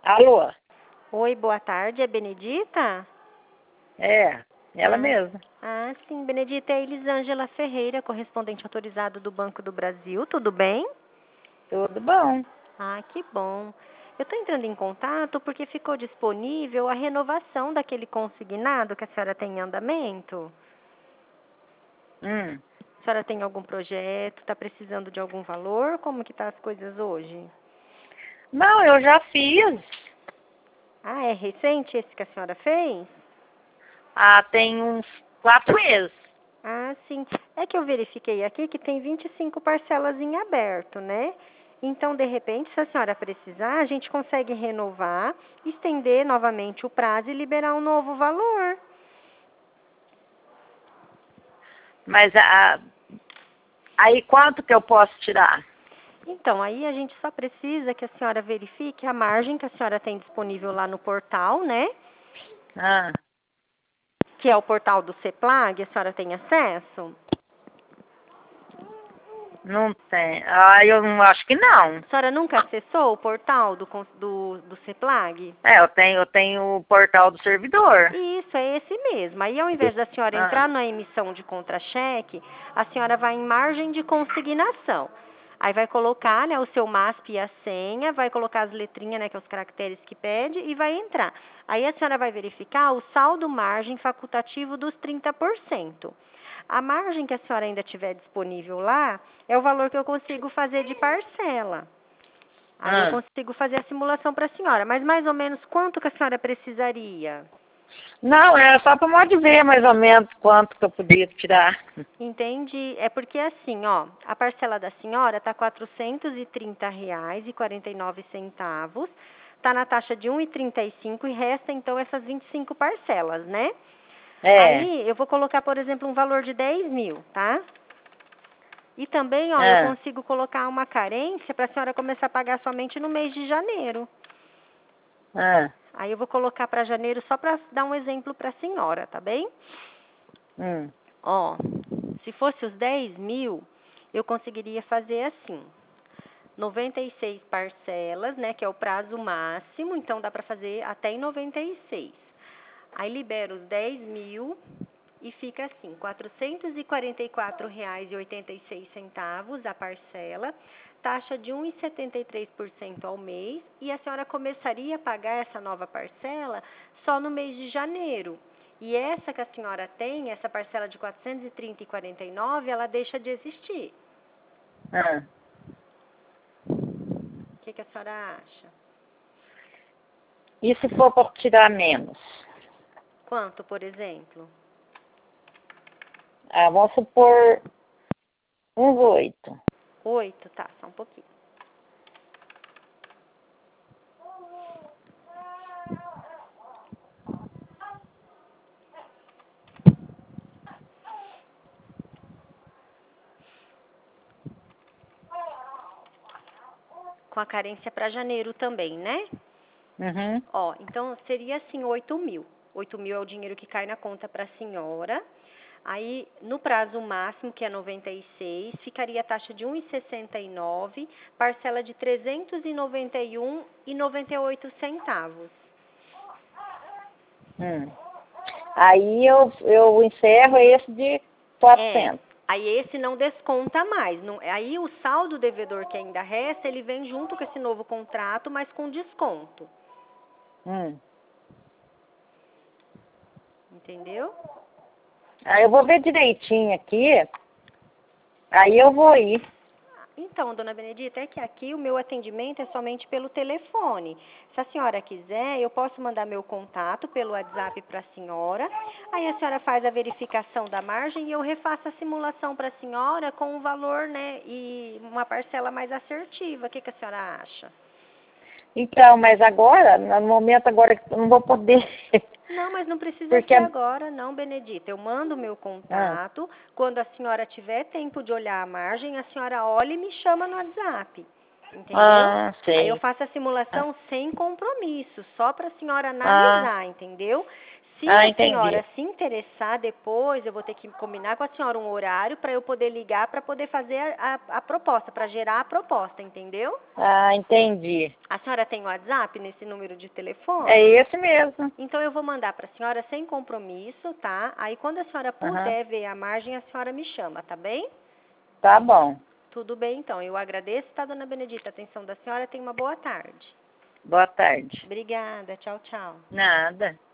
Alô? Oi, boa tarde, é Benedita? É, ela mesma. Sim, Benedita, é Elisângela Ferreira, correspondente autorizado do Banco do Brasil, tudo bem? Tudo bom. Que bom. Eu estou entrando em contato porque ficou disponível a renovação daquele consignado que a senhora tem em andamento. Hum. A senhora tem algum projeto, está precisando de algum valor? Como que tá as coisas hoje? Não, eu já fiz. É recente esse que a senhora fez? Tem uns 4 meses. Sim. É que eu verifiquei aqui que tem 25 parcelas em aberto, né? Então, de repente, se a senhora precisar, a gente consegue renovar, estender novamente o prazo e liberar um novo valor. Mas aí quanto que eu posso tirar? Então, aí a gente só precisa que a senhora verifique a margem que a senhora tem disponível lá no portal, né? Ah, Que é o portal do CEPLAG, a senhora tem acesso? não tem. Eu não acho que não. A senhora nunca acessou o portal do CEPLAG? Eu tenho o portal do servidor. Isso, é esse mesmo. Aí, ao invés da senhora Ah, entrar na emissão de contra-cheque, a senhora vai em margem de consignação. Aí vai colocar, né, o seu MASP e a senha, vai colocar as letrinhas, né, que é os caracteres que pede, e vai entrar. Aí a senhora vai verificar o saldo margem facultativo dos 30%. A margem que a senhora ainda tiver disponível lá é o valor que eu consigo fazer de parcela. Aí eu ah. consigo fazer a simulação para a senhora. Mas mais ou menos quanto que a senhora precisaria? Não, era só para modo de ver mais ou menos quanto que eu podia tirar. Entendi. É porque assim, ó, a parcela da senhora tá R$ 430,49. Tá na taxa de 1,35 e resta então essas 25 parcelas, né? É. Aí eu vou colocar, por exemplo, um valor de 10 mil, tá? E também, ó, eu Ah, consigo colocar uma carência para a senhora começar a pagar somente no mês de janeiro. ah, Aí eu vou colocar para janeiro só para dar um exemplo para a senhora, tá bem? hum, Ó, se fosse os 10 mil, eu conseguiria fazer assim, 96 parcelas, né, que é o prazo máximo, então dá para fazer até em 96. Aí libera os 10 mil e fica assim, R$ 444,86 a parcela, taxa de 1,73% ao mês, e a senhora começaria a pagar essa nova parcela só no mês de janeiro. E essa que a senhora tem, essa parcela de R$ 430,49, ela deixa de existir. ah. O que a senhora acha? E se for para tirar menos? Quanto, por exemplo? Vamos supor uns 8. 8? Tá, só um pouquinho. Com a carência para janeiro também, né? Uhum. Ó, então seria assim 8 mil. 8 mil é o dinheiro que cai na conta para a senhora. Aí, no prazo máximo, que é 96, ficaria a taxa de 1,69, parcela de R$ 391,98. Aí eu encerro esse de É, 400. aí esse não desconta mais. Aí o saldo devedor que ainda resta, ele vem junto com esse novo contrato, mas com desconto. Hum. Entendeu? Aí eu vou ver direitinho aqui. Aí eu vou ir. Então, dona Benedita, é que aqui o meu atendimento é somente pelo telefone. Se a senhora quiser, eu posso mandar meu contato pelo WhatsApp para a senhora. Aí a senhora faz a verificação da margem e eu refaço a simulação para a senhora com um valor, né, e uma parcela mais assertiva. O que a senhora acha? Então, mas agora, no momento agora, eu não vou poder. Não, mas não precisa Porque. ser agora, não, Benedita. Eu mando o meu Ah, contato. Quando a senhora tiver tempo de olhar a margem, a senhora olha e me chama no WhatsApp. Entendeu? Aí eu sei. faço a simulação sem compromisso, só para a senhora Ah, analisar, entendeu? Se Ah, a entendi. senhora se interessar depois, eu vou ter que combinar com a senhora um horário para eu poder ligar para poder fazer a proposta, para gerar a proposta, entendeu? Ah, entendi. A senhora tem WhatsApp nesse número de telefone? É esse mesmo. Então eu vou mandar para a senhora sem compromisso, tá? Aí quando a senhora puder ver a margem, a senhora me chama, tá bem? Tá bom. Tudo bem, então. Eu agradeço, tá, dona Benedita? A atenção da senhora. Tenha uma boa tarde. Boa tarde. Obrigada. Tchau, tchau. Nada.